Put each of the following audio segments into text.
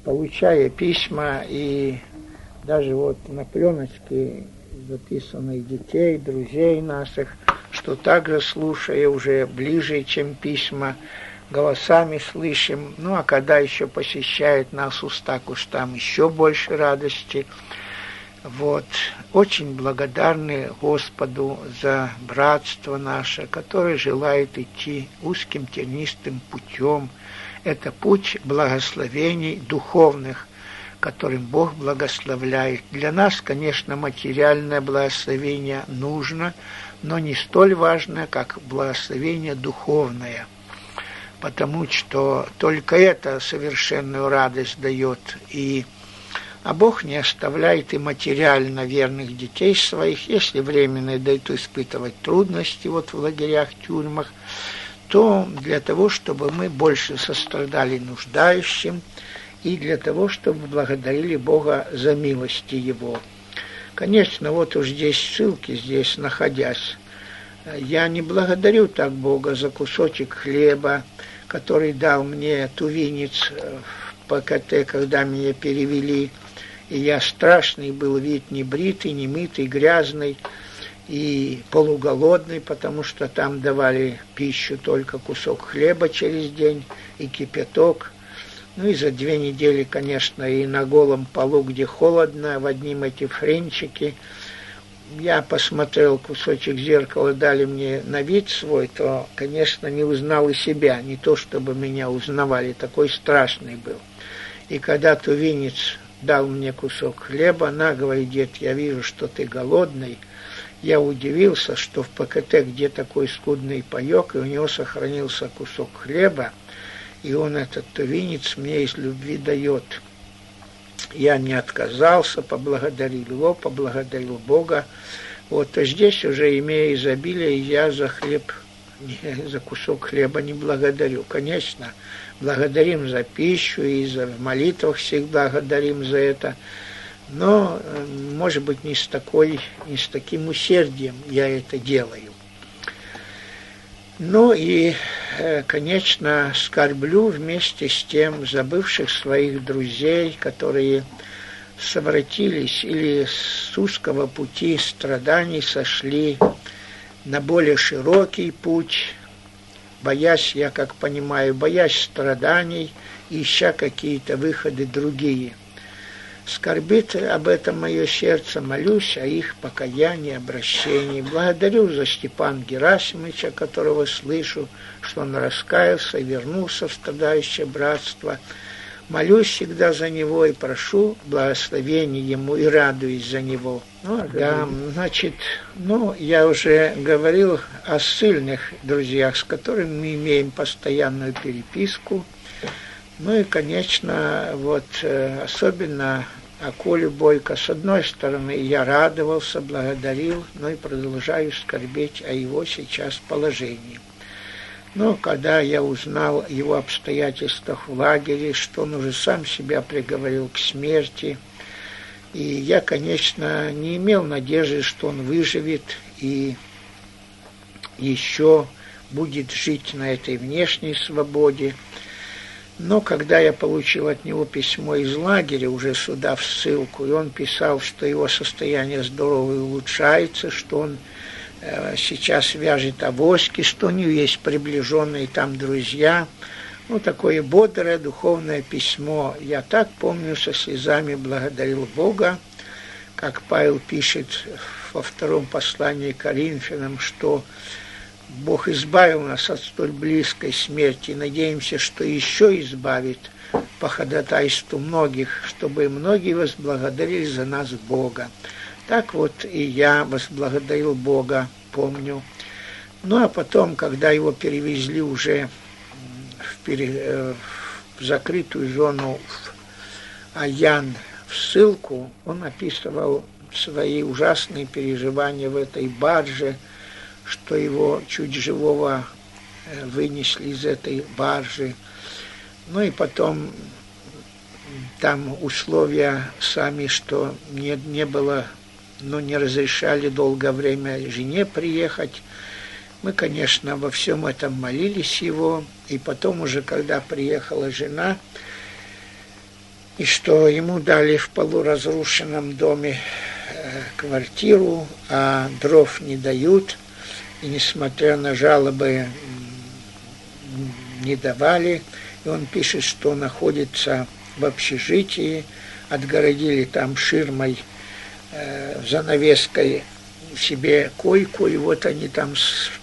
получая письма, и даже вот на пленочке записанных детей, друзей наших, что также слушая уже ближе, чем письма, голосами слышим. Ну, а когда еще посещает нас уста к устам, еще больше радости. Вот. Очень благодарны Господу за братство наше, которое желает идти узким тернистым путем. Это путь благословений духовных, которым Бог благословляет. Для нас, конечно, материальное благословение нужно, но не столь важно, как благословение духовное, потому что только это совершенную радость дает. А Бог не оставляет и материально верных детей своих, если временно дают испытывать трудности вот в лагерях, тюрьмах, то для того, чтобы мы больше сострадали нуждающим, и для того, чтобы благодарили Бога за милости Его. Конечно, вот уж здесь ссылки, здесь находясь, я не благодарю так Бога за кусочек хлеба, который дал мне тувинец в ПКТ, когда меня перевели, и я страшный был вид, не бритый, не мытый, грязный и полуголодный, потому что там давали пищу только кусок хлеба через день и кипяток. Ну и за 2 недели, конечно, и на голом полу, где холодно, в одним эти френчики. Я посмотрел кусочек зеркала, дали мне на вид свой, то, конечно, не узнал и себя, не то чтобы меня узнавали, такой страшный был. И когда тувинец дал мне кусок хлеба, на, говорит, дед, я вижу, что ты голодный. Я удивился, что в ПКТ, где такой скудный паёк, и у него сохранился кусок хлеба, и он этот тувинец мне из любви дает. Я не отказался, поблагодарил его, поблагодарил Бога. Вот, а здесь уже, имея изобилие, я за хлеб, за кусок хлеба не благодарю. Конечно, благодарим за пищу и за в молитвах всегда благодарим за это, но, может быть, не с таким усердием я это делаю. Ну и, конечно, скорблю вместе с тем забывших своих друзей, которые совратились или с узкого пути страданий сошли на более широкий путь, боясь, я как понимаю, боясь страданий, ища какие-то выходы другие. Скорбит об этом мое сердце, молюсь о их покаянии, обращении. Благодарю за Степана Герасимовича, которого слышу, что он раскаялся и вернулся в страдающее братство. Молюсь всегда за него и прошу благословения ему и радуюсь за него. Да, значит, я уже говорил о ссыльных друзьях, с которыми мы имеем постоянную переписку. Ну и, конечно, вот особенно о Коле Бойко. С одной стороны, я радовался, благодарил, но и продолжаю скорбеть о его сейчас положении. Но когда я узнал о его обстоятельствах в лагере, что он уже сам себя приговорил к смерти, и я, конечно, не имел надежды, что он выживет и еще будет жить на этой внешней свободе. Но когда я получил от него письмо из лагеря, уже сюда в ссылку, и он писал, что его состояние здоровья улучшается, что он сейчас вяжет авоськи, что у него есть приближенные там друзья. Такое бодрое духовное письмо. Я так помню, со слезами благодарил Бога, как Павел пишет во 2 послании к Коринфянам, что Бог избавил нас от столь близкой смерти, и надеемся, что еще избавит по ходатайству многих, чтобы многие возблагодарили за нас Бога. Так вот и я возблагодарил Бога, помню. Ну а потом, когда его перевезли уже в закрытую зону в Аян, в ссылку, он описывал свои ужасные переживания в этой барже, что его чуть живого вынесли из этой баржи. Ну и потом там условия сами, что не было, не разрешали долгое время жене приехать. Мы, конечно, во всем этом молились его, и потом уже, когда приехала жена, и что ему дали в полуразрушенном доме квартиру, а дров не дают, и несмотря на жалобы не давали. И он пишет, что находится в общежитии, отгородили там ширмой, занавеской себе койку, и вот они там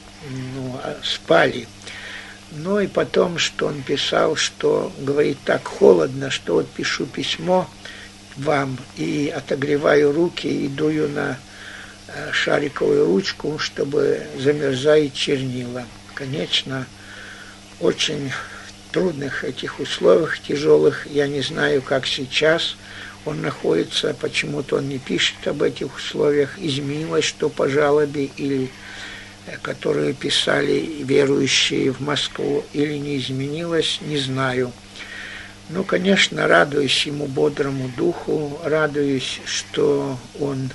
спали. Ну и потом, что он писал, что, говорит, так холодно, что вот пишу письмо вам и отогреваю руки и дую на шариковую ручку, чтобы замерзают чернила. Конечно, очень трудных этих условиях, тяжелых, я не знаю, как сейчас он находится, почему-то он не пишет об этих условиях, изменилось что по жалобе, или которые писали верующие в Москву, или не изменилось, не знаю. Ну, конечно, радуюсь ему бодрому духу, радуюсь, что он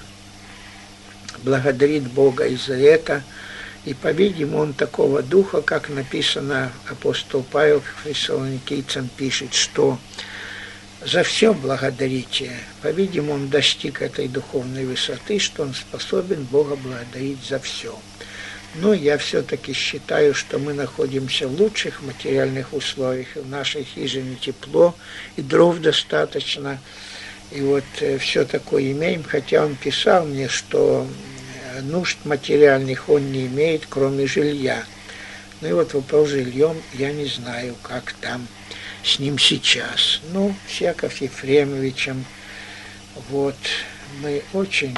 благодарит Бога и за это. И, по-видимому, он такого духа, как написано, апостол Павел к фессалоникийцам пишет, что за все благодарите. По-видимому, он достиг этой духовной высоты, что он способен Бога благодарить за все. Но я все-таки считаю, что мы находимся в лучших материальных условиях. В нашей хижине тепло, и дров достаточно. И вот все такое имеем. Хотя он писал мне, что нужд материальных он не имеет, кроме жилья. Ну и вот вопрос с жильем я не знаю, как там с ним сейчас. Ну, с Яков Ефремовичем, вот, мы очень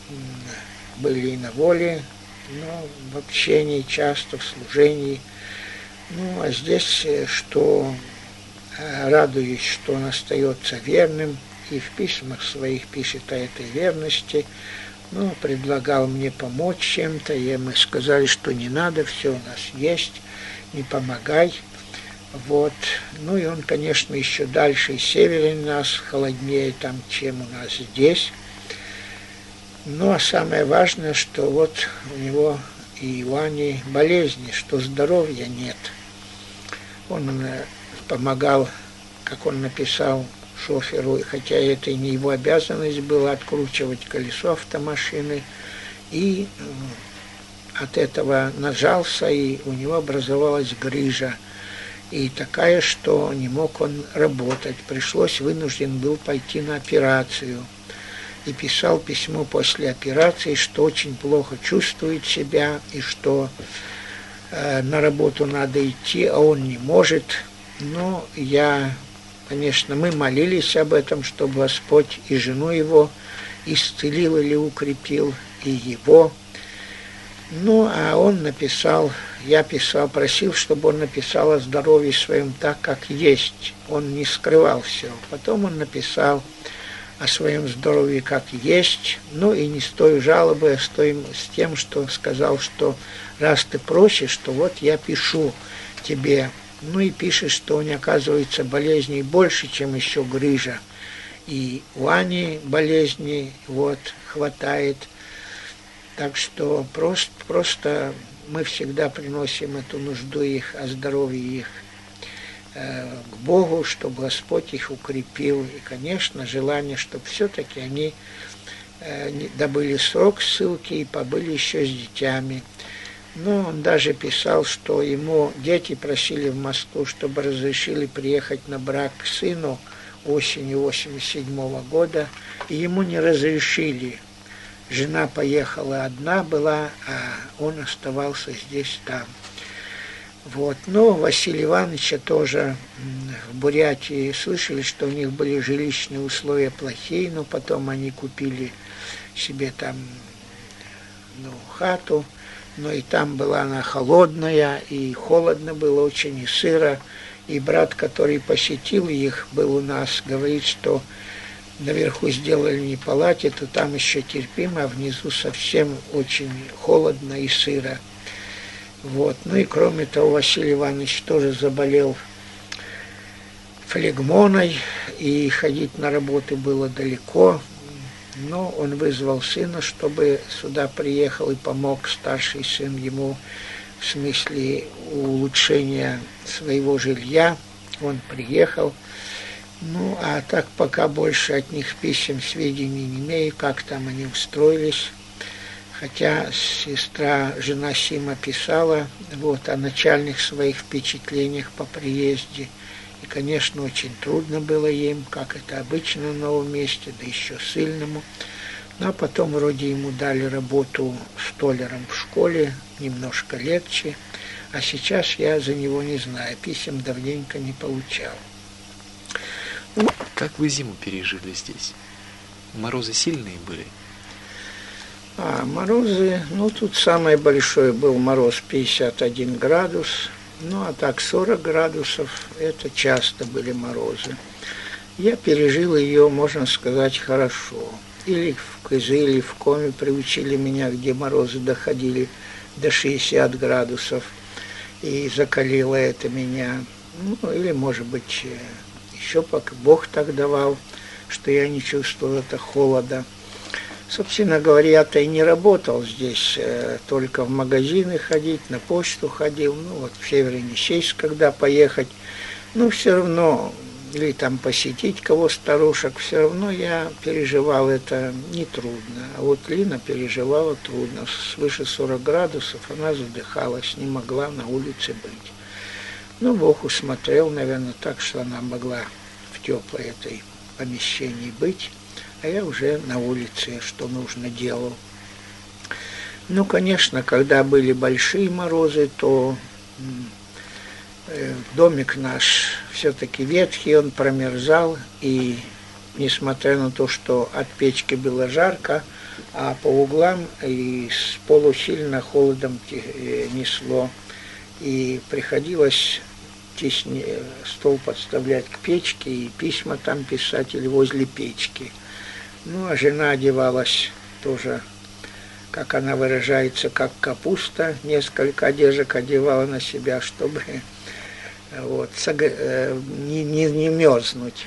были на воле, но в общении часто, в служении. Ну, а здесь, что радуюсь, что он остается верным, и в письмах своих пишет о этой верности. Ну, предлагал мне помочь чем-то, и мы сказали, что не надо, все у нас есть, не помогай. Вот. Ну, и он, конечно, еще дальше и севернее нас, холоднее там, чем у нас здесь. Ну, а самое важное, что вот у него и у Ани болезни, что здоровья нет. Он помогал, как он написал, шоферу, хотя это и не его обязанность была, откручивать колесо автомашины, и от этого нажался, и у него образовалась грыжа, и такая, что не мог он работать, вынужден был пойти на операцию, и писал письмо после операции, что очень плохо чувствует себя, и что на работу надо идти, а он не может. Но конечно, мы молились об этом, чтобы Господь и жену его исцелил или укрепил, и его. Ну, а он написал, просил, чтобы он написал о здоровье своем так, как есть. Он не скрывал все. Потом он написал о своем здоровье как есть, ну и не с той жалобой, а с тем, что сказал, что раз ты просишь, то вот я пишу тебе. Ну и пишет, что у него, оказывается, болезней больше, чем еще грыжа. И у Ани болезней вот хватает. Так что просто мы всегда приносим эту нужду их, о здоровье их к Богу, чтобы Господь их укрепил. И, конечно, желание, чтобы все-таки они добыли срок ссылки и побыли еще с детьми. Но он даже писал, что ему дети просили в Москву, чтобы разрешили приехать на брак к сыну осенью 1987 года, и ему не разрешили. Жена поехала одна была, а он оставался здесь там. Вот. Но Василия Ивановича тоже в Бурятии слышали, что у них были жилищные условия плохие, но потом они купили себе там хату, но и там была она холодная, и холодно было очень, и сыро. И брат, который посетил их, был у нас, говорит, что наверху сделали не палате, то там еще терпимо, а внизу совсем очень холодно и сыро. Вот. Ну и кроме того, Василий Иванович тоже заболел флегмоной, и ходить на работу было далеко. Но он вызвал сына, чтобы сюда приехал и помог старший сын ему в смысле улучшения своего жилья. Он приехал, Ну, а так пока больше от них писем, сведений не имею, как там они устроились. Хотя сестра, жена Сима, писала вот, о начальных своих впечатлениях по приезде. И, конечно, очень трудно было им, как это обычно на новом месте, да еще сильному. Ну, а потом вроде ему дали работу столяром в школе, немножко легче. А сейчас я за него не знаю, писем давненько не получал. Как вы зиму пережили здесь? Морозы сильные были? Морозы, ну, тут самый большой был мороз 51 градус, ну, а так 40 градусов, это часто были морозы. Я пережил ее, можно сказать, хорошо. Или в Кызыле, или в Коме приучили меня, где морозы доходили до 60 градусов, и закалило это меня. Ну, или, может быть, еще пока Бог так давал, что я не чувствовал это холода. Собственно говоря, я-то и не работал здесь, только в магазины ходить, на почту ходил, ну вот в Северо-Енисейск, когда поехать, но все равно, или там посетить кого старушек, все равно я переживал это нетрудно. А вот Лина переживала трудно, свыше 40 градусов, она задыхалась, не могла на улице быть. Ну, Бог усмотрел, наверное, так, что она могла в теплой этой помещении быть. А я уже на улице, что нужно, делал. Ну, конечно, когда были большие морозы, то домик наш все-таки ветхий, он промерзал, и несмотря на то, что от печки было жарко, а по углам и с полу сильно холодом несло, и приходилось стол подставлять к печке и письма там писать или возле печки. Ну, а жена одевалась тоже, как она выражается, как капуста. Несколько одежек одевала на себя, чтобы вот, не мерзнуть.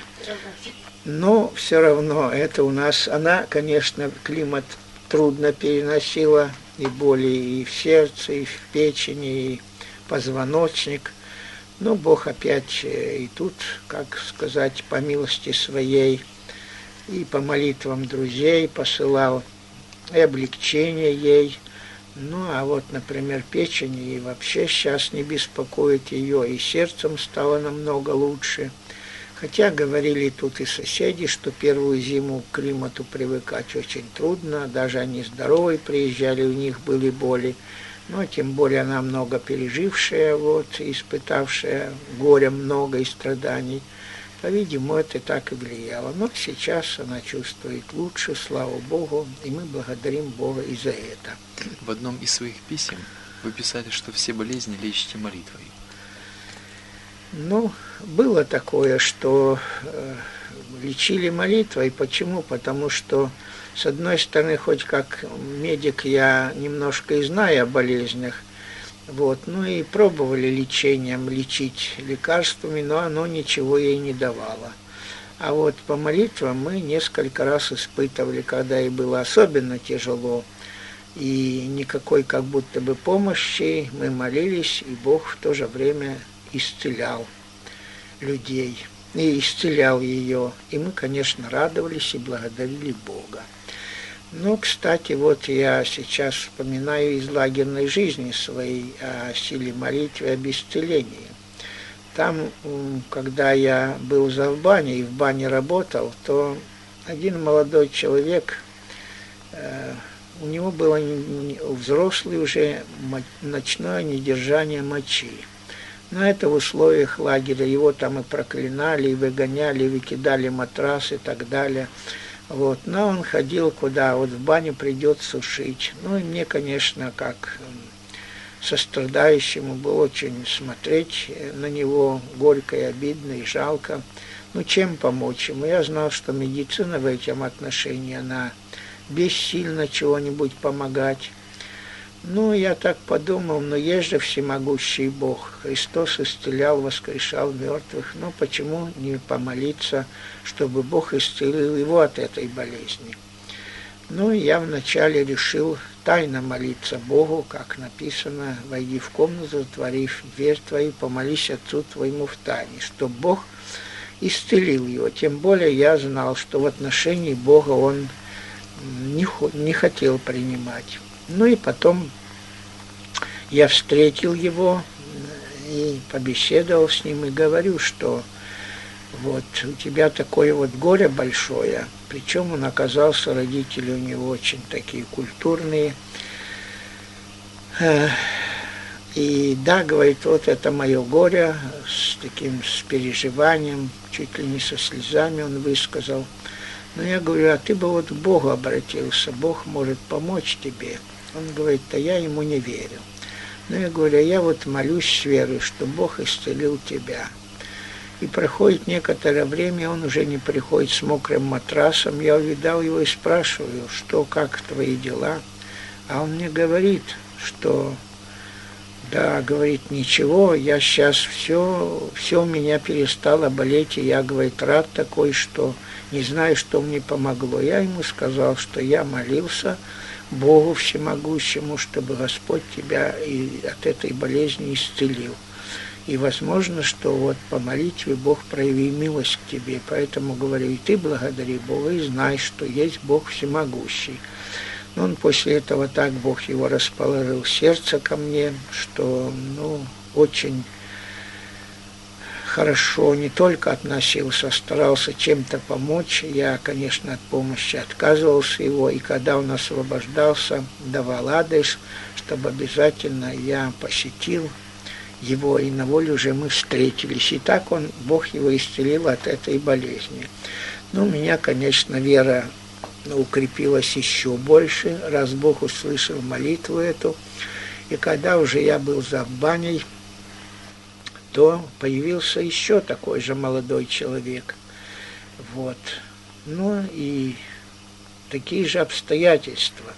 Но все равно это у нас, она, конечно, климат трудно переносила, и боли и в сердце, и в печени, и позвоночник. Но Бог опять и тут, как сказать, по милости своей, и по молитвам друзей посылал и облегчение ей. Ну, а вот, например, печень и вообще сейчас не беспокоит ее, и сердцем стало намного лучше. Хотя говорили тут и соседи, что первую зиму к климату привыкать очень трудно, даже они здоровые приезжали, у них были боли. Но тем более она много пережившая, вот, испытавшая горя много и страданий. По-видимому, это так и влияло. Но сейчас она чувствует лучше, слава Богу, и мы благодарим Бога и за это. В одном из своих писем вы писали, что все болезни лечите молитвой. Ну, было такое, что лечили молитвой. Почему? Потому что, с одной стороны, хоть как медик я немножко и знаю о болезнях, вот, ну и пробовали лечением, лечить лекарствами, но оно ничего ей не давало. А вот по молитвам мы несколько раз испытывали, когда ей было особенно тяжело, и никакой как будто бы помощи, мы молились, и Бог в то же время исцелял людей, и исцелял ее. И мы, конечно, радовались и благодарили Бога. Ну, кстати, вот я сейчас вспоминаю из лагерной жизни своей о силе молитвы, об исцелении. Там, когда я был в бане и в бане работал, то один молодой человек, у него было взрослый уже ночное недержание мочи. Но это в условиях лагеря, его там и проклинали, и выгоняли, и выкидали матрас и так далее. Вот. Но он ходил куда, вот в баню придет сушить. Ну и мне, конечно, как сострадающему было очень смотреть на него горько и обидно, и жалко. Ну, чем помочь ему? Я знал, что медицина в этом отношении, она бессильна чего-нибудь помогать. Ну, я так подумал, но есть же всемогущий Бог. Христос исцелял, воскрешал мертвых. Но почему не помолиться, чтобы Бог исцелил его от этой болезни? Ну, я вначале решил тайно молиться Богу, как написано: «Войди в комнату, затворив дверь твою, помолись Отцу твоему в тайне», что Бог исцелил его. Тем более я знал, что в отношении Бога он не хотел принимать. Ну и потом я встретил его и побеседовал с ним, и говорю, что вот у тебя такое вот горе большое, причем он оказался, родители у него очень такие культурные. И да, говорит, вот это мое горе, с переживанием, чуть ли не со слезами он высказал. Но я говорю, а ты бы вот к Богу обратился, Бог может помочь тебе. Он говорит, да я ему не верю. Но я говорю, я вот молюсь с верой, что Бог исцелил тебя. И проходит некоторое время, он уже не приходит с мокрым матрасом. Я увидал его и спрашиваю, что, как твои дела? А он мне говорит, что да, говорит, ничего, я сейчас все у меня перестало болеть, и я, говорит, рад такой, что не знаю, что мне помогло. Я ему сказал, что я молился Богу Всемогущему, чтобы Господь тебя и от этой болезни исцелил. И возможно, что вот по молитве Бог проявил милость к тебе. Поэтому говорю, и ты благодари Бога, и знай, что есть Бог Всемогущий. Но он после этого так, Бог его расположил сердце ко мне, что, очень хорошо не только относился, старался чем-то помочь. Я, конечно, от помощи отказывался его, и когда он освобождался, давал адрес, чтобы обязательно я посетил его, и на воле уже мы встретились. И так Бог его исцелил от этой болезни. У меня, конечно, вера укрепилась еще больше, раз Бог услышал молитву эту. И когда уже я был за баней, то появился еще такой же молодой человек. Вот. И такие же обстоятельства.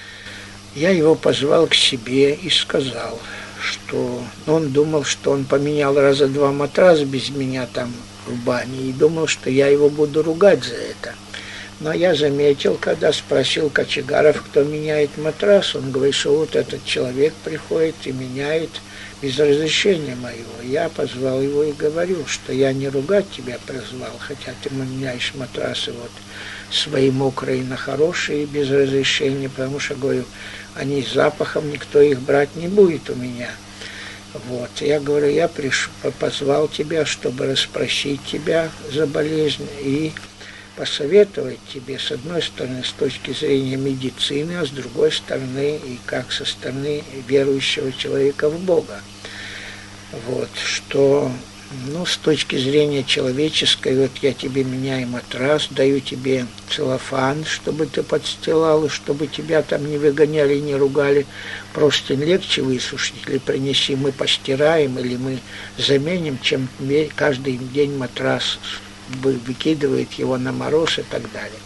Я его позвал к себе и сказал, что он думал, что он поменял раза два матрас без меня там в бане, и думал, что я его буду ругать за это. Но я заметил, когда спросил кочегаров, кто меняет матрас, он говорит, что вот этот человек приходит и меняет без разрешения моего. Я позвал его и говорю, что я не ругать тебя призвал, хотя ты меняешь матрасы вот свои мокрые на хорошие без разрешения, потому что, говорю, они с запахом, никто их брать не будет у меня. Вот. Я говорю, я позвал тебя, чтобы расспросить тебя за болезнь и посоветовать тебе, с одной стороны, с точки зрения медицины, а с другой стороны, и как со стороны верующего человека в Бога. Вот, что, с точки зрения человеческой, вот я тебе меняю матрас, даю тебе целлофан, чтобы ты подстилал, и чтобы тебя там не выгоняли, не ругали, просто легче высушить, или принеси, мы постираем, или мы заменим, чем каждый день матрас выкидывает его на мороз и так далее.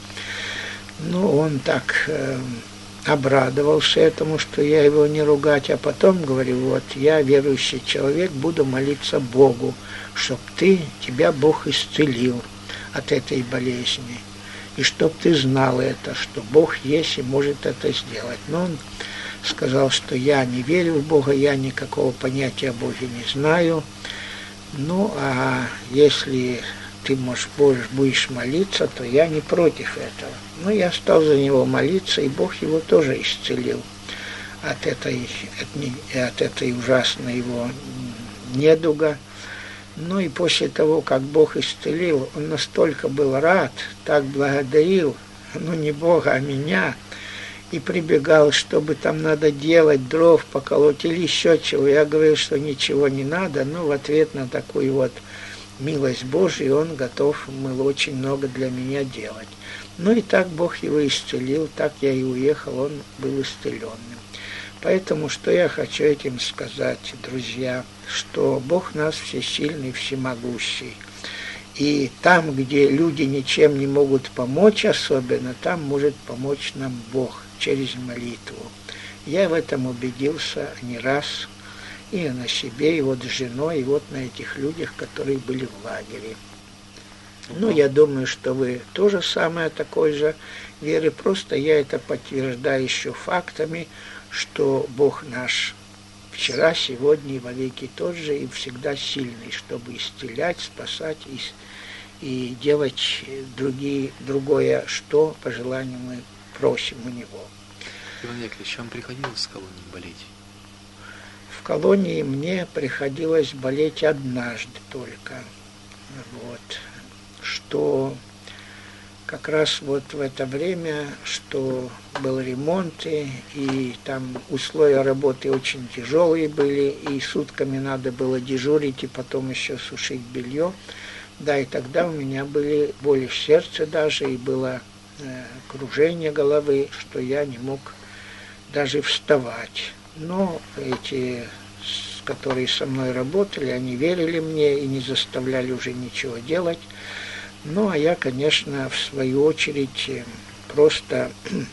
Он так обрадовался этому, что я его не ругать, а потом говорю, вот я верующий человек, буду молиться Богу, чтоб тебя Бог исцелил от этой болезни, и чтоб ты знал это, что Бог есть и может это сделать. Но он сказал, что я не верю в Бога, я никакого понятия о Боге не знаю, а если ты, будешь молиться, то я не против этого. Я стал за него молиться, и Бог его тоже исцелил от этой ужасной его недуга. И после того, как Бог исцелил, он настолько был рад, так благодарил, не Бога, а меня, и прибегал, чтобы там надо делать, дров поколоть или еще чего. Я говорил, что ничего не надо, но в ответ на такую вот милость Божию он готов был очень много для меня делать. И так Бог его исцелил, так я и уехал, он был исцеленным. Поэтому, что я хочу этим сказать, друзья, что Бог нас всесильный, всемогущий. И там, где люди ничем не могут помочь особенно, там может помочь нам Бог через молитву. Я в этом убедился не раз, и на себе, и вот с женой, и вот на этих людях, которые были в лагере. Я думаю, что вы тоже самое такой же веры, просто я это подтверждаю еще фактами, что Бог наш вчера, сегодня и вовеки тот же, и всегда сильный, чтобы исцелять, спасать и делать другое, что по желанию мы просим у него. Иван Яковлевич, вам приходилось в колонии болеть? В колонии мне приходилось болеть однажды только. Вот. Что как раз вот в это время, что был ремонт, и там условия работы очень тяжелые были, и сутками надо было дежурить, и потом еще сушить белье. Да, и тогда у меня были боли в сердце даже, и было кружение головы, что я не мог даже вставать. Но эти, которые со мной работали, они верили мне и не заставляли уже ничего делать. Ну, а я, конечно, в свою очередь просто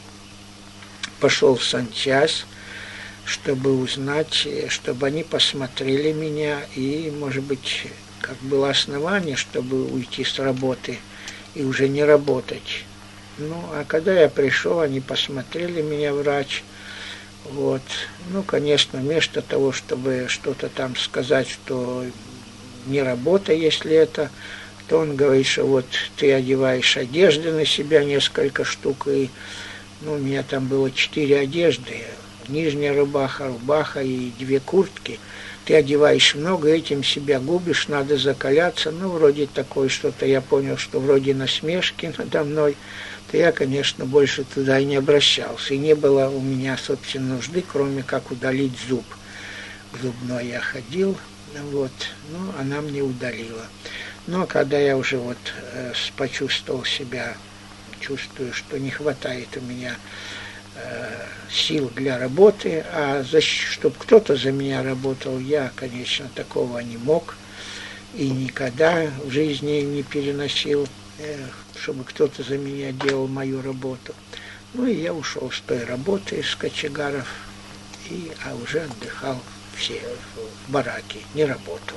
пошел в санчасть, чтобы узнать, чтобы они посмотрели меня, и, может быть, как было основание, чтобы уйти с работы и уже не работать. Ну, а когда я пришел, они посмотрели меня, врач. Вот. Ну, конечно, вместо того, чтобы что-то там сказать, что не работа, если это, то он говорит, что вот ты одеваешь одежды на себя, несколько штук, и ну, у меня там было 4 одежды, нижняя рубаха и 2 куртки. Ты одеваешь много, этим себя губишь, надо закаляться. Ну, вроде такое что-то, я понял, что вроде насмешки надо мной. То я, конечно, больше туда и не обращался. И не было у меня, собственно, нужды, кроме как удалить зуб. К зубной я ходил, вот, но она мне удалила. Но когда я уже вот почувствовал себя, чувствую, что не хватает у меня сил для работы, а чтобы кто-то за меня работал, я, конечно, такого не мог и никогда в жизни не переносил, чтобы кто-то за меня делал мою работу. Ну и я ушел с той работы, из кочегаров, а уже отдыхал все в бараке, не работал.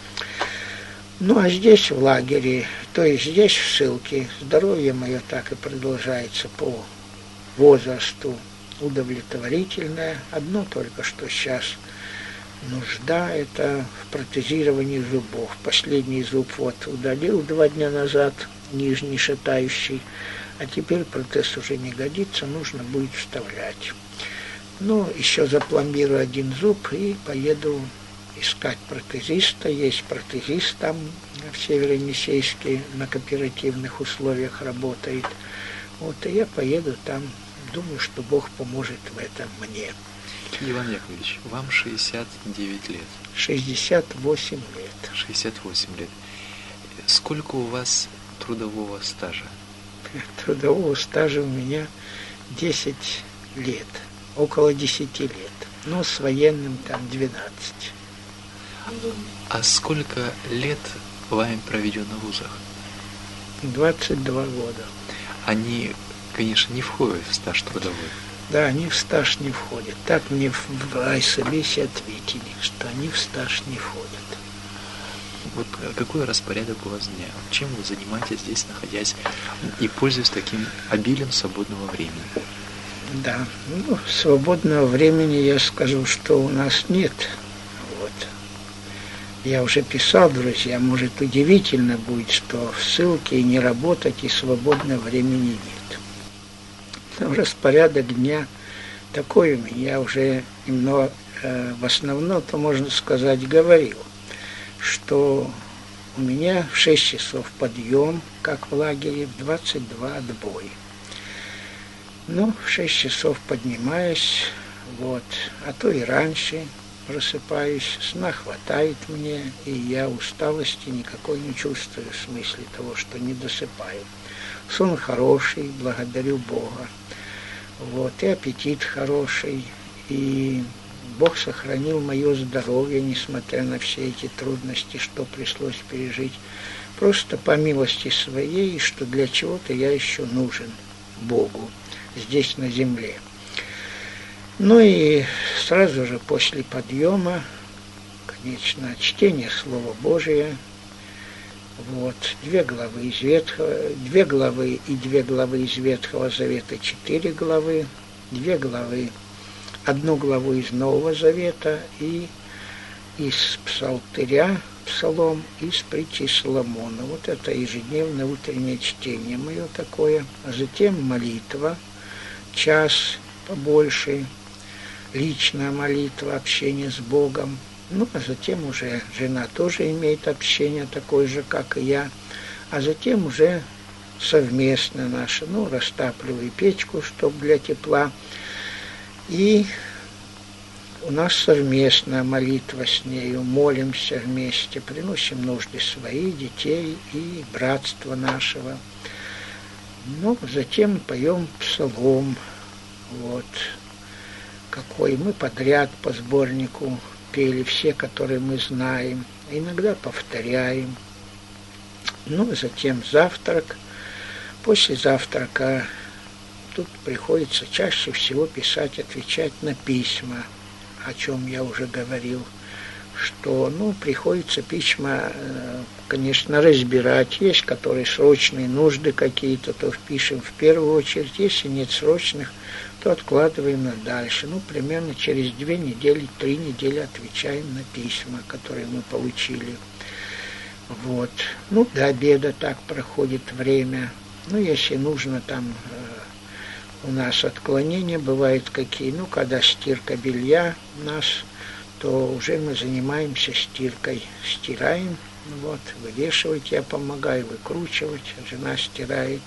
Ну а здесь в лагере, то есть здесь в ссылке, здоровье мое так и продолжается по возрасту удовлетворительное. Одно только что сейчас нужда, это в протезировании зубов. Последний зуб вот удалил 2 дня назад, нижний шатающий, а теперь протез уже не годится, нужно будет вставлять. Ну, еще запломбирую 1 зуб и поеду искать протезиста. Есть протезист там в Северо-Енисейске, на кооперативных условиях работает. Вот, и я поеду там, думаю, что Бог поможет в этом мне. Иван Яковлевич, вам 69 лет. 68 лет. 68 лет. Сколько у вас трудового стажа? Трудового стажа у меня 10 лет, около 10 лет. Но с военным там 12. А сколько лет вами проведено в вузах? 22 года. Они, конечно, не входят в стаж трудовой. Да, они в стаж не входят. Так мне в айсобесе ответили, что они в стаж не входят. Вот какой распорядок у вас дня? Чем вы занимаетесь здесь, находясь и пользуясь таким обилием свободного времени? Да, ну, свободного времени я скажу, что у нас нет. Вот. Я уже писал, друзья, может, удивительно будет, что в ссылке и не работать, и свободного времени нет. Но распорядок дня такой у меня уже немного, в основном-то, можно сказать, говорил, что у меня в 6 часов подъем, как в лагере, в 22 отбой. Ну, в 6 часов поднимаюсь, вот, а то и раньше просыпаюсь, сна хватает мне, и я усталости никакой не чувствую в смысле того, что не досыпаю. Сон хороший, благодарю Бога, вот, и аппетит хороший, и Бог сохранил мое здоровье, несмотря на все эти трудности, что пришлось пережить, просто по милости своей, что для чего-то я еще нужен Богу здесь на земле. Ну и сразу же после подъема, конечно, чтение Слова Божия, вот, 2 главы из Ветхого, 2 главы и 2 главы из Ветхого Завета, 4 главы, 2 главы, 1 главу из Нового Завета и из Псалтыря псалом из притчи Соломона. Вот это ежедневное утреннее чтение мое такое. А затем молитва, час побольше, личная молитва, общение с Богом. Ну, а затем уже жена тоже имеет общение такое же, как и я. А затем уже совместно наше, ну, растапливаю печку, чтобы для тепла. И у нас совместная молитва с нею, молимся вместе, приносим нужды свои, детей и братства нашего. Ну, затем поем псалом, вот, какой мы подряд по сборнику пели, все, которые мы знаем, иногда повторяем. Ну, затем завтрак. После завтрака тут приходится чаще всего писать, отвечать на письма, о чем я уже говорил, что, ну, приходится письма, конечно, разбирать. Есть, которые срочные нужды какие-то, то пишем в первую очередь. Если нет срочных, то откладываем на дальше. Ну, примерно через 2 недели, 3 недели отвечаем на письма, которые мы получили. Вот. Ну, до обеда так проходит время. Ну, если нужно, там у нас отклонения бывают какие. Ну, когда стирка белья у нас, то уже мы занимаемся стиркой. Стираем, вот, вывешивать я помогаю, выкручивать, жена стирает.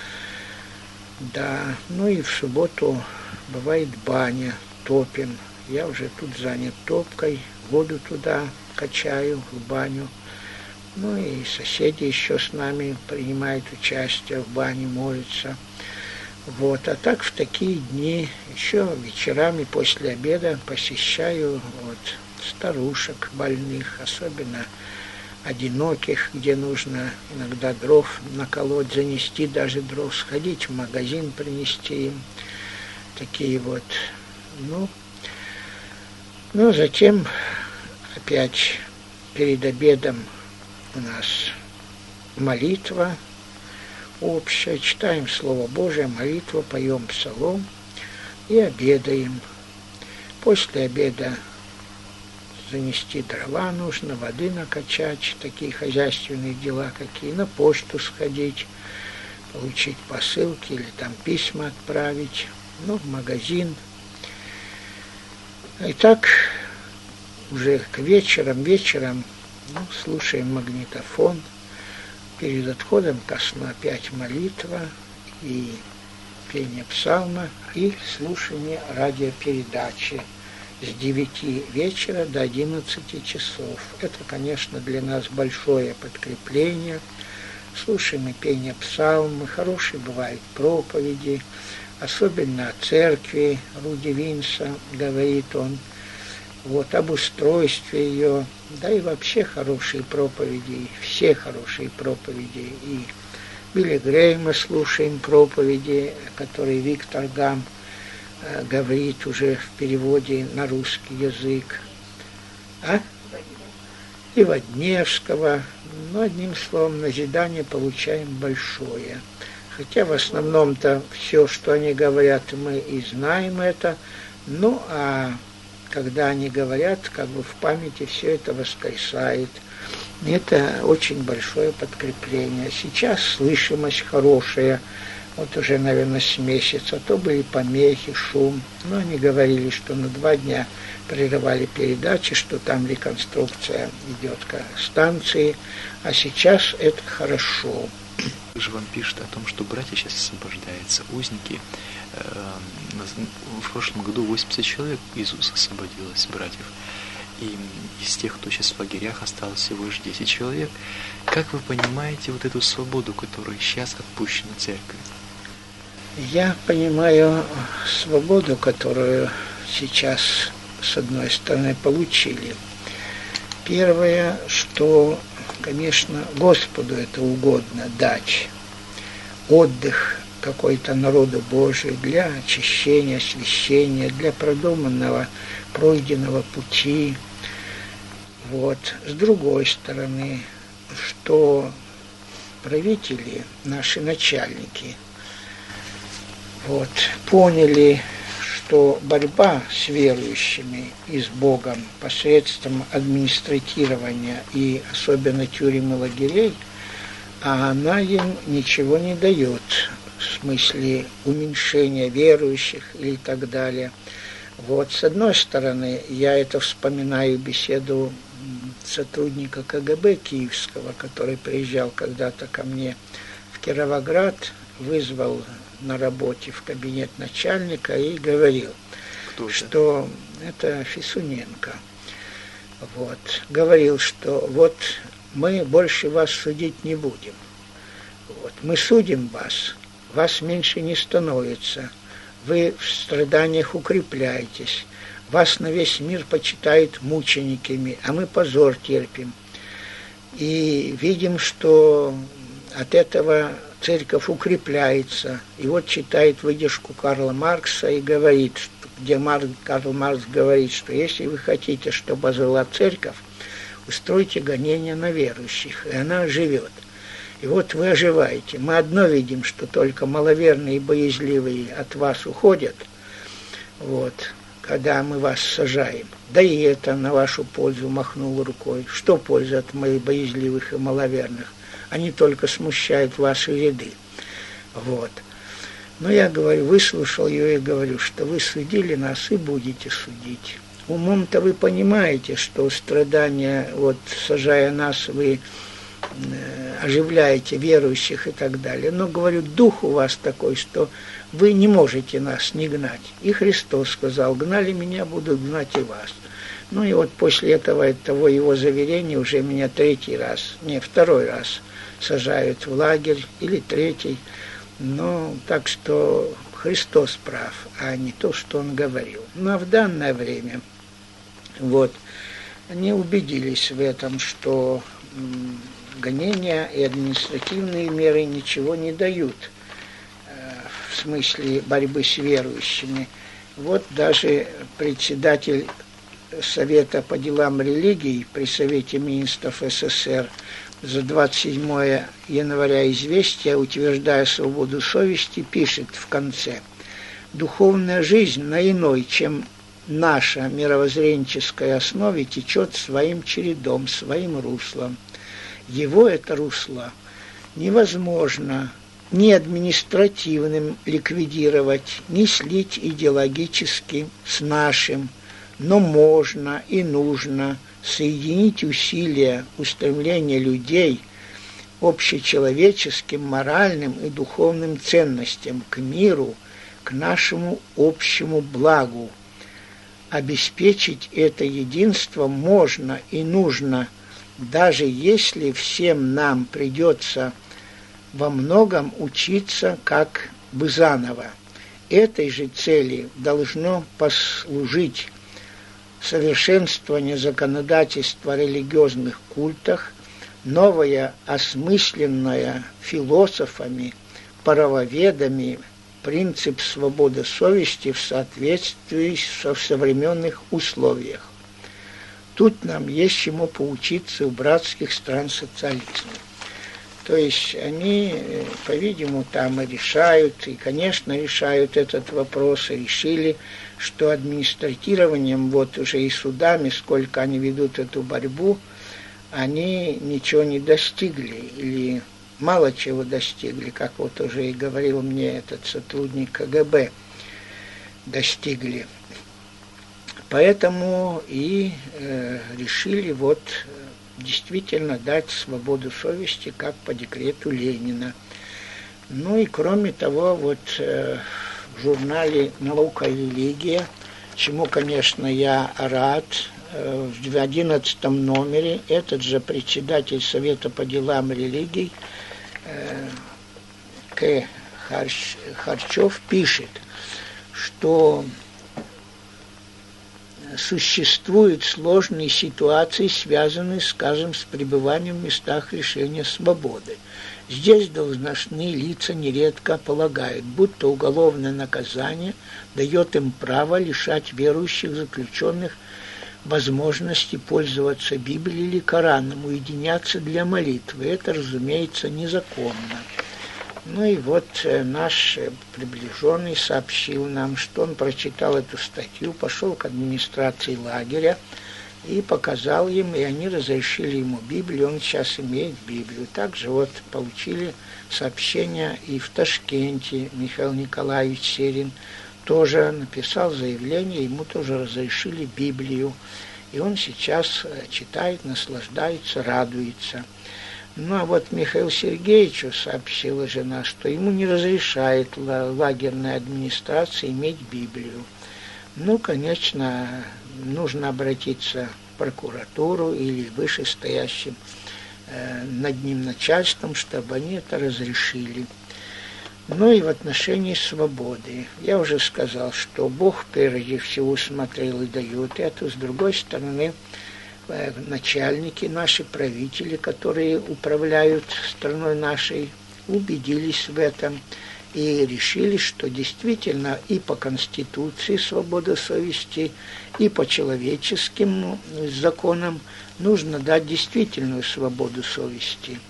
Да, ну и в субботу бывает баня, топим. Я уже тут занят топкой, воду туда качаю в баню. Ну и соседи еще с нами принимают участие в бане, молятся. Вот. А так в такие дни еще вечерами после обеда посещаю вот, старушек больных, особенно одиноких, где нужно иногда дров наколоть, занести даже дров, сходить в магазин, принести им. Такие вот. Ну, затем опять перед обедом у нас молитва общая, читаем Слово Божие, молитву, поем псалом и обедаем. После обеда занести дрова нужно, воды накачать, такие хозяйственные дела какие, на почту сходить, получить посылки или там письма отправить, ну, в магазин. И так уже к вечером, ну, слушаем магнитофон. Перед отходом ко сну опять молитва и пение псалма и слушание радиопередачи с 9 вечера до 11 часов. Это, конечно, для нас большое подкрепление. Слушаем и пение псалмы, хорошие бывают проповеди, особенно о церкви. Руди Винса говорит он, вот, об устройстве ее, да и вообще хорошие проповеди, все хорошие проповеди. И Билли Грэйма слушаем проповеди, которые Виктор Гам говорит уже в переводе на русский язык. И Водневского. Ну, одним словом, назидание получаем большое. Хотя в основном-то все, что они говорят, мы и знаем это. Ну, а когда они говорят, как бы в памяти все это воскресает. Это очень большое подкрепление. Сейчас слышимость хорошая, вот уже, наверное, с месяца. То были помехи, шум. Но они говорили, что на 2 дня прерывали передачи, что там реконструкция идет к станции. А сейчас это хорошо. Также вам пишут о том, что братья сейчас освобождаются, узники. В прошлом году 80 человек Иисус освободилось, братьев. И из тех, кто сейчас в лагерях, осталось всего лишь 10 человек. Как вы понимаете вот эту свободу, которая сейчас отпущена церкви? Я понимаю свободу, которую сейчас, с одной стороны, получили. Первое, что, конечно, Господу это угодно дать отдых какой-то народу Божию для очищения, освящения, для продуманного, пройденного пути. Вот. С другой стороны, что правители, наши начальники, вот, поняли, что борьба с верующими и с Богом посредством администратирования и особенно тюрем и лагерей, она им ничего не дает в смысле уменьшения верующих и так далее. Вот, с одной стороны, я это вспоминаю беседу сотрудника КГБ киевского, который приезжал когда-то ко мне в Кировоград, вызвал на работе в кабинет начальника и говорил, что это Фисуненко. Вот, говорил, что вот мы больше вас судить не будем. Вот, мы судим вас, вас меньше не становится, вы в страданиях укрепляетесь, вас на весь мир почитают мучениками, а мы позор терпим. И видим, что от этого церковь укрепляется. И вот читает выдержку Карла Маркса и говорит, где Карл Маркс говорит, что если вы хотите, чтобы ожила церковь, устройте гонения на верующих, и она оживет. И вот вы оживаете. Мы одно видим, что только маловерные и боязливые от вас уходят, вот, когда мы вас сажаем. Да и это на вашу пользу махнул рукой. Что польза от моих боязливых и маловерных? Они только смущают ваши ряды. Вот. Но я говорю, выслушал ее и говорю, что вы судили нас и будете судить. Умом-то вы понимаете, что страдания, вот, сажая нас, вы оживляете верующих и так далее. Но, говорю, дух у вас такой, что вы не можете нас не гнать. И Христос сказал, гнали меня, будут гнать и вас. Ну и вот после этого его заверения уже меня второй раз сажают в лагерь, или третий. Ну, так что Христос прав, а не то, что Он говорил. Но в данное время, вот, они убедились в этом, что гонения и административные меры ничего не дают в смысле борьбы с верующими. Вот даже председатель Совета по делам религий при Совете Министров СССР за 27 января «Известия», утверждая свободу совести, пишет в конце: «Духовная жизнь на иной, чем наша мировоззренческая основе, течет своим чередом, своим руслом. Его это русло невозможно ни административным ликвидировать, ни слить идеологически с нашим, но можно и нужно соединить усилия, устремления людей общечеловеческим, моральным и духовным ценностям, к миру, к нашему общему благу. Обеспечить это единство можно и нужно, даже если всем нам придется во многом учиться как бы заново. Этой же цели должно послужить совершенствование законодательства о религиозных культах, новое осмысленное философами, правоведами принцип свободы совести в соответствии со современных условиях. Тут нам есть чему поучиться у братских стран социализма». То есть они, по-видимому, там и решают, и, конечно, решают этот вопрос, и решили, что администратированием, вот уже и судами, сколько они ведут эту борьбу, они ничего не достигли, или мало чего достигли, как вот уже и говорил мне этот сотрудник КГБ, достигли. Поэтому и решили вот действительно дать свободу совести, как по декрету Ленина. Ну и кроме того, вот в журнале «Наука и религия», чему, конечно, я рад, в 11 номере этот же председатель Совета по делам религий К. Харчев пишет, что существуют сложные ситуации, связанные, скажем, с пребыванием в местах лишения свободы. Здесь должностные лица нередко полагают, будто уголовное наказание дает им право лишать верующих заключенных возможности пользоваться Библией или Кораном, уединяться для молитвы. Это, разумеется, незаконно. Ну и вот наш приближенный сообщил нам, что он прочитал эту статью, пошел к администрации лагеря и показал им, и они разрешили ему Библию, он сейчас имеет Библию. Также вот получили сообщение и в Ташкенте Михаил Николаевич Серин тоже написал заявление, ему тоже разрешили Библию. И он сейчас читает, наслаждается, радуется. Ну, а вот Михаилу Сергеевичу сообщила жена, что ему не разрешает лагерная администрация иметь Библию. Ну, конечно, нужно обратиться в прокуратуру или вышестоящим над ним начальством, чтобы они это разрешили. Ну и в отношении свободы. Я уже сказал, что Бог прежде всего смотрел и дает это. С другой стороны, начальники, наши правители, которые управляют страной нашей, убедились в этом и решили, что действительно и по Конституции свобода совести, и по человеческим законам нужно дать действительную свободу совести.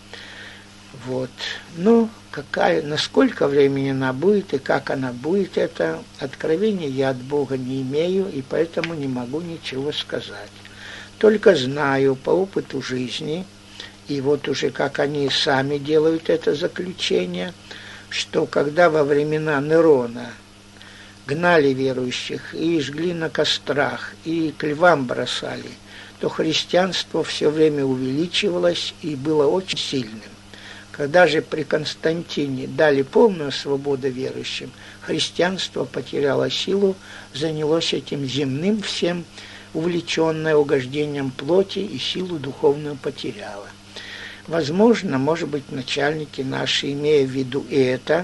Вот. Ну, насколько времени она будет и как она будет, это откровение я от Бога не имею, и поэтому не могу ничего сказать. Только знаю по опыту жизни, и вот уже как они сами делают это заключение, что когда во времена Нерона гнали верующих и жгли на кострах, и к львам бросали, то христианство все время увеличивалось и было очень сильным. Когда же при Константине дали полную свободу верующим, христианство потеряло силу, занялось этим земным всем, увлеченное угождением плоти и силу духовную потеряло. Возможно, может быть, начальники наши, имея в виду это,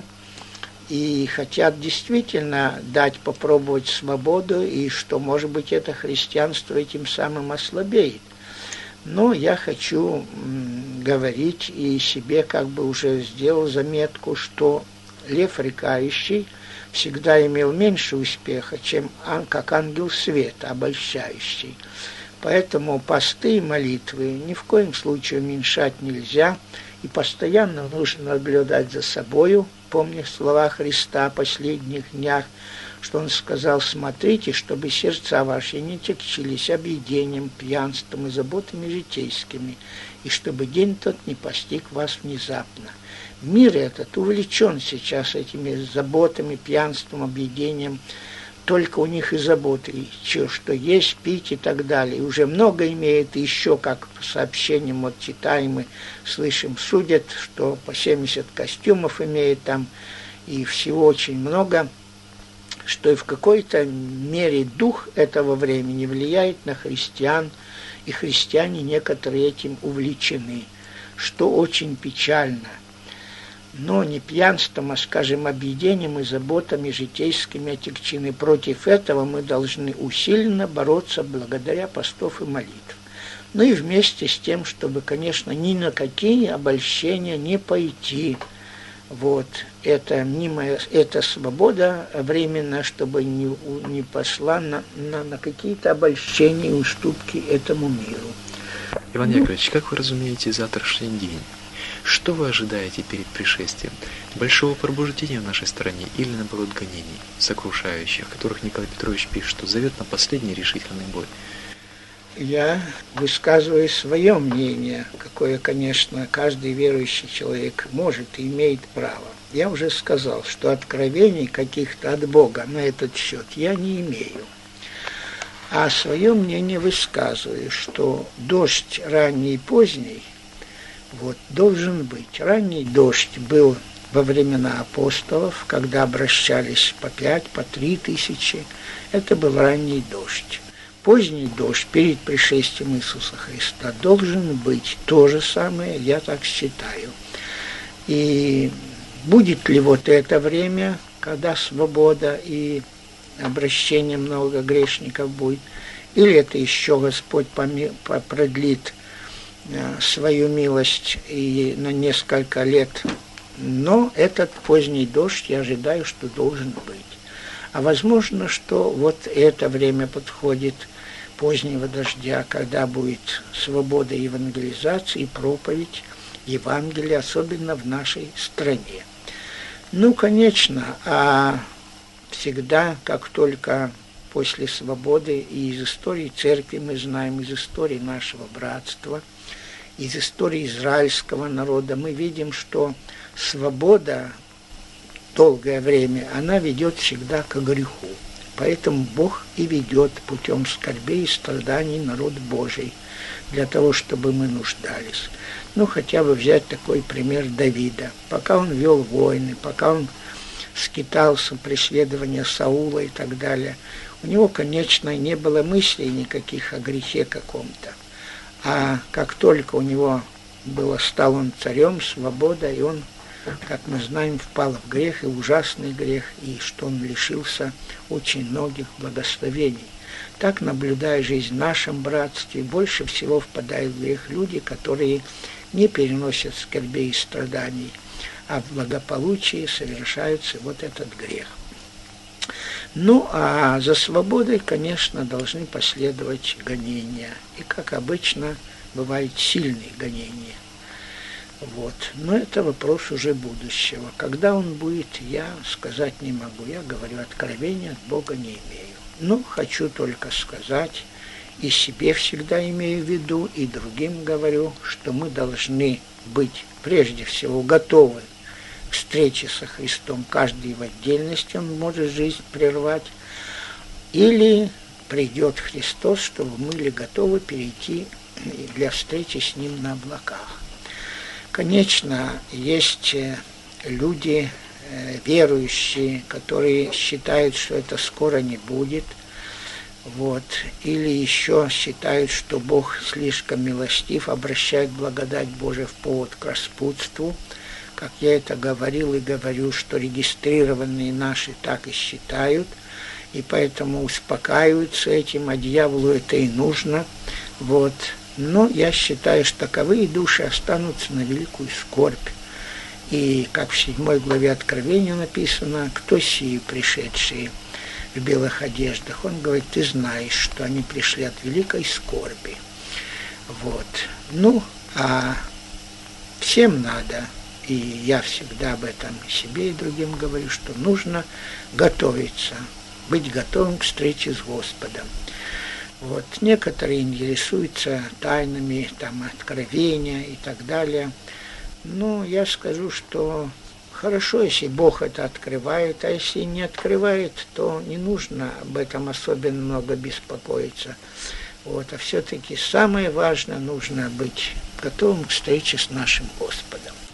и хотят действительно дать попробовать свободу, и что, может быть, это христианство этим самым ослабеет. Но я хочу говорить и себе как бы уже сделал заметку, что лев рекающий всегда имел меньше успеха, чем как ангел света, обольщающий. Поэтому посты и молитвы ни в коем случае уменьшать нельзя, и постоянно нужно наблюдать за собою, помня слова Христа о последних днях, что Он сказал: «Смотрите, чтобы сердца ваши не тягчились объедением, пьянством и заботами житейскими, и чтобы день тот не постиг вас внезапно». Мир этот увлечен сейчас этими заботами, пьянством, объедением. Только у них и заботы, что есть, пить и так далее. И уже много имеет, и еще, как по сообщениям вот читаем, мы слышим, судят, что по 70 костюмов имеет там, и всего очень много, что и в какой-то мере дух этого времени влияет на христиан, и христиане некоторые этим увлечены, что очень печально. Но не пьянством, а, скажем, объедением и заботами житейскими отягчены. Против этого мы должны усиленно бороться благодаря постов и молитв. Ну и вместе с тем, чтобы, конечно, ни на какие обольщения не пойти. Вот, это свобода временная, чтобы не пошла на какие-то обольщения и уступки этому миру. Иван Яковлевич, как вы разумеете завтрашний день? Что вы ожидаете перед пришествием? Большого пробуждения в нашей стране или, наоборот, гонений, сокрушающих, о которых Николай Петрович пишет, что зовет на последний решительный бой? Я высказываю свое мнение, какое, конечно, каждый верующий человек может и имеет право. Я уже сказал, что откровений каких-то от Бога на этот счет я не имею. А свое мнение высказываю, что дождь ранний и поздний вот, должен быть. Ранний дождь был во времена апостолов, когда обращались по 5, по 3 тысячи. Это был ранний дождь. Поздний дождь перед пришествием Иисуса Христа должен быть то же самое, я так считаю. И будет ли вот это время, когда свобода и обращение много грешников будет, или это еще Господь продлит свою милость и на несколько лет. Но этот поздний дождь я ожидаю, что должен быть. А возможно, что вот это время подходит позднего дождя, когда будет свобода евангелизации и проповедь Евангелия, особенно в нашей стране. Ну, конечно, всегда, как только после свободы, и из истории церкви мы знаем, из истории нашего братства, из истории израильского народа, мы видим, что свобода долгое время, она ведет всегда к греху. Поэтому Бог и ведет путем скорбей и страданий народ Божий, для того, чтобы мы нуждались. Ну, хотя бы взять такой пример Давида. Пока он вел войны, пока он скитался, преследования Саула и так далее, у него, конечно, не было мыслей никаких о грехе каком-то. А как только у него стал он царем, свобода, и он, как мы знаем, впал в грех, и ужасный грех, и что он лишился очень многих благословений. Так, наблюдая жизнь в нашем братстве, больше всего впадают в грех люди, которые не переносят скорбей и страданий, а в благополучии совершается вот этот грех. Ну, а за свободой, конечно, должны последовать гонения. И, как обычно, бывают сильные гонения. Вот. Но это вопрос уже будущего. Когда он будет, я сказать не могу. Я говорю, откровения от Бога не имею. Но хочу только сказать, и себе всегда имею в виду, и другим говорю, что мы должны быть прежде всего готовы к встрече со Христом. Каждый в отдельности, он может жизнь прервать. Или придет Христос, чтобы мы были готовы перейти для встречи с Ним на облаках. Конечно, есть люди верующие, которые считают, что это скоро не будет, вот, или еще считают, что Бог слишком милостив, обращает благодать Божию в повод к распутству. Как я это говорил и говорю, что регистрированные наши так и считают, и поэтому успокаиваются этим, а дьяволу это и нужно, вот. Но я считаю, что таковые души останутся на великую скорбь. И, как в 7 главе Откровения написано, кто сии пришедшие в белых одеждах? Он говорит, ты знаешь, что они пришли от великой скорби. Вот. Ну, а всем надо, и я всегда об этом себе и другим говорю, что нужно готовиться, быть готовым к встрече с Господом. Вот. Некоторые интересуются тайнами, откровения и так далее. Ну, я скажу, что хорошо, если Бог это открывает, а если не открывает, то не нужно об этом особенно много беспокоиться. Вот. А все-таки самое важное, нужно быть готовым к встрече с нашим Господом.